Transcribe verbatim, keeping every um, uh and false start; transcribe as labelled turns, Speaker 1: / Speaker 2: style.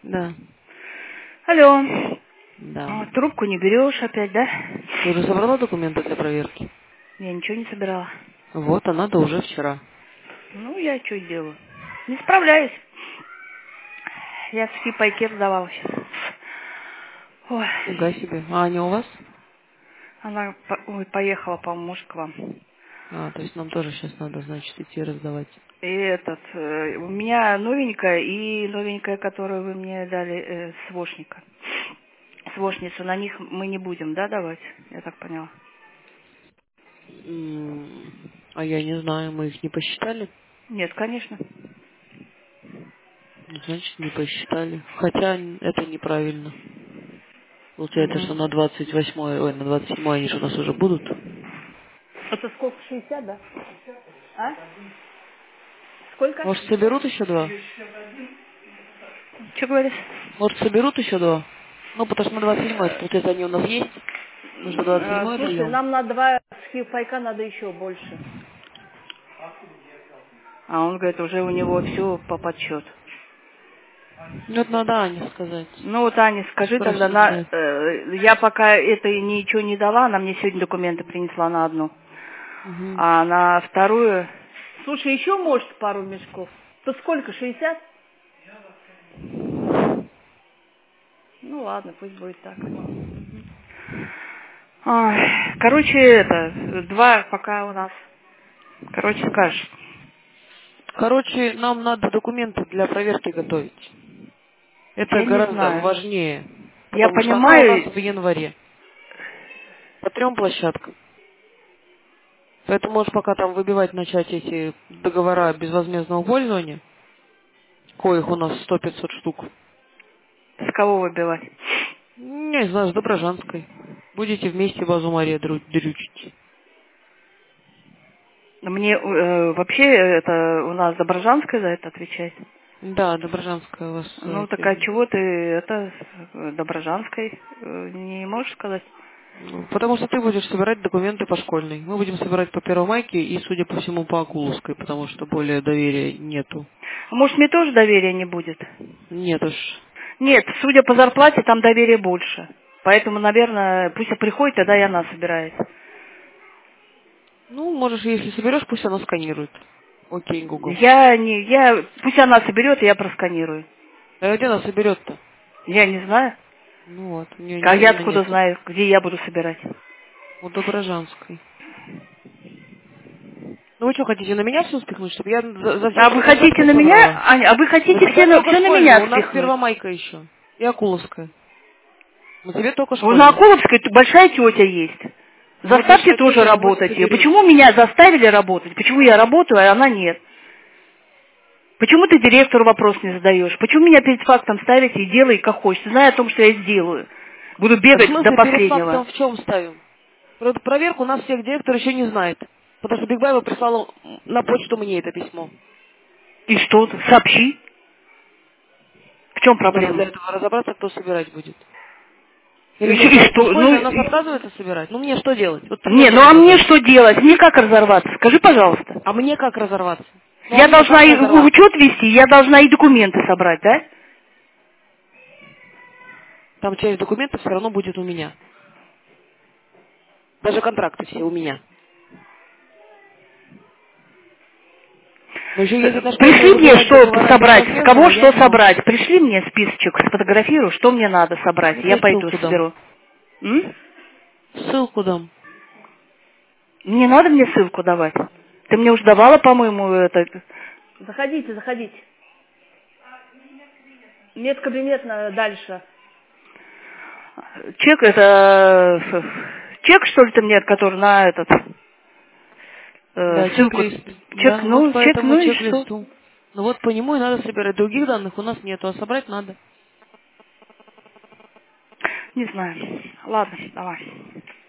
Speaker 1: Да.
Speaker 2: Алло.
Speaker 1: Да.
Speaker 2: А, трубку не берешь опять, да?
Speaker 1: Ты уже собрала документы для проверки?
Speaker 2: Я ничего не собирала.
Speaker 1: Вот, а надо уже вчера.
Speaker 2: Ну, я что делаю? Не справляюсь. Я в пайке сдавала сейчас. Ой.
Speaker 1: Фига себе. А они у вас?
Speaker 2: Она по- ой, поехала, по-моему, может, к вам.
Speaker 1: А, то есть нам тоже сейчас надо, значит, идти раздавать.
Speaker 2: И этот, э, у меня новенькая и новенькая, которую вы мне дали, э, свошника. Свошницу, на них мы не будем, да, давать? Я так поняла.
Speaker 1: М, А я не знаю, мы их не посчитали?
Speaker 2: Нет, конечно.
Speaker 1: Значит, не посчитали. Хотя это неправильно. Получается, что
Speaker 2: Угу.
Speaker 1: на двадцать восьмое, ой, на двадцать седьмое они же у нас уже будут.
Speaker 2: Это сколько, шестьдесят, да? А? Сколько?
Speaker 1: Может, соберут еще два?
Speaker 2: Что говоришь?
Speaker 1: Может, соберут еще два? Ну, потому что на двадцать седьмое, получается, они у нас есть. Мы же двадцать
Speaker 2: А,
Speaker 1: седьмое
Speaker 2: слушай,
Speaker 1: даем.
Speaker 2: нам на два пайка надо еще больше. А он говорит, уже у него все по подсчету.
Speaker 1: Ну, это надо Ане сказать.
Speaker 2: Ну вот, Аня, скажи тогда,
Speaker 1: Спросить,
Speaker 2: на,
Speaker 1: да.
Speaker 2: э, я пока это ничего не дала, она мне сегодня документы принесла на одну.
Speaker 1: Угу.
Speaker 2: А на вторую... Слушай, еще может пару мешков. Тут сколько, шестьдесят? Ну ладно, пусть будет так. Мгм. Ой, короче, это, два пока у нас. Короче, скажешь.
Speaker 1: Короче, нам надо документы для проверки готовить. Это
Speaker 2: Я не
Speaker 1: гораздо
Speaker 2: знаю.
Speaker 1: важнее,
Speaker 2: Я
Speaker 1: потому что она у нас
Speaker 2: понимаю,
Speaker 1: в январе. По трем площадкам. Поэтому можешь пока там выбивать, начать эти договора безвозмездного пользования, коих у нас сто-пятьсот штук.
Speaker 2: с кого выбивать.
Speaker 1: Не знаю, с Доброжанской. Будете вместе базу Мария дру- дрючить.
Speaker 2: Мне э, вообще это у нас Доброжанская за это отвечает.
Speaker 1: Да, Доброжанская у вас э,
Speaker 2: Ну так а
Speaker 1: эти.
Speaker 2: чего ты это с Доброжанской э, не можешь сказать?
Speaker 1: Ну, потому что ты будешь собирать документы по школьной. Мы будем собирать по Первомайке и, судя по всему, по Акуловской, потому что более доверия нету.
Speaker 2: А может, мне тоже доверия не будет?
Speaker 1: Нет уж.
Speaker 2: Нет, судя по зарплате, там доверия больше. Поэтому, наверное, пусть приходит, тогда и она собирает.
Speaker 1: Ну, можешь, если соберешь, пусть она сканирует. Окей, Google.
Speaker 2: Я не, я, пусть она соберет, и я просканирую.
Speaker 1: А где она соберет-то?
Speaker 2: Я не знаю.
Speaker 1: Ну вот, у нее
Speaker 2: А я
Speaker 1: именно
Speaker 2: откуда
Speaker 1: нету.
Speaker 2: знаю, где я буду собирать?
Speaker 1: У Доброжанской. Ну вы что, хотите на меня все спихнуть, чтобы я за, за
Speaker 2: А
Speaker 1: всю
Speaker 2: вы
Speaker 1: Доброжанскую
Speaker 2: хотите на меня,
Speaker 1: собрала?
Speaker 2: Аня, а вы
Speaker 1: На
Speaker 2: хотите все
Speaker 1: тебя
Speaker 2: на,
Speaker 1: только
Speaker 2: все на
Speaker 1: школьную,
Speaker 2: меня
Speaker 1: у нас
Speaker 2: спихнуть?
Speaker 1: Первомайка еще. И Акуловская. На тебе только
Speaker 2: Вот на
Speaker 1: школьная.
Speaker 2: Акуловской т- большая тетя есть.
Speaker 1: Вот
Speaker 2: Заставьте
Speaker 1: большая
Speaker 2: тоже
Speaker 1: тетя, вот
Speaker 2: работать ее.
Speaker 1: соберет.
Speaker 2: Почему меня заставили работать? Почему я работаю, а она нет? Почему ты директору вопрос не задаешь? Почему меня перед фактом ставите и делай как хочешь, зная о том, что я сделаю? Буду
Speaker 1: А в
Speaker 2: бегать до
Speaker 1: смысле перед фактом
Speaker 2: последнего.
Speaker 1: в чем ставим? Про эту проверку нас всех директор еще не знает. Потому что Бигбаева прислала на почту мне это письмо.
Speaker 2: И что? Сообщи. В чем
Speaker 1: Надо для
Speaker 2: проблема?
Speaker 1: этого разобраться, кто собирать будет.
Speaker 2: И,
Speaker 1: Или мне
Speaker 2: и
Speaker 1: сказать, что
Speaker 2: что? Ну,
Speaker 1: школьная у нас
Speaker 2: и-
Speaker 1: отказывается собирать? Ну мне что делать? Вот ты мне
Speaker 2: не, ну
Speaker 1: тоже
Speaker 2: а мне
Speaker 1: говори.
Speaker 2: что делать? Мне как разорваться? Скажи, пожалуйста.
Speaker 1: А мне как разорваться? Ну а
Speaker 2: Я
Speaker 1: мне
Speaker 2: должна
Speaker 1: как
Speaker 2: и
Speaker 1: разорваться?
Speaker 2: учет вести, я должна и документы собрать, да?
Speaker 1: Там часть документов все равно будет у меня. Даже контракты все у меня. Но еще ездить
Speaker 2: С-
Speaker 1: на школьную
Speaker 2: Пришли мне,
Speaker 1: выбивать
Speaker 2: что
Speaker 1: договора
Speaker 2: собрать, с
Speaker 1: безвозмездного
Speaker 2: кого
Speaker 1: я
Speaker 2: что
Speaker 1: не могу.
Speaker 2: собрать. Пришли мне списочек, сфотографирую, что мне надо собрать.
Speaker 1: Я
Speaker 2: Я
Speaker 1: тебе
Speaker 2: пойду
Speaker 1: ссылку дам.
Speaker 2: соберу. М?
Speaker 1: Ссылку дам.
Speaker 2: Не надо мне ссылку давать. Ты мне уже давала, по-моему, это... Заходите, заходите. Медкабинет на- дальше. Чек это... э, Чек, что ли, ты мне, который на этот... э,
Speaker 1: Да,
Speaker 2: ссылку...
Speaker 1: чек-лист.
Speaker 2: Чек,
Speaker 1: Да, вот
Speaker 2: ну,
Speaker 1: по
Speaker 2: чек,
Speaker 1: этому
Speaker 2: ну и что?
Speaker 1: чек-листу. Ну вот по нему и надо собирать. Других данных у нас нету, а собрать надо.
Speaker 2: Не знаю. Ладно, давай.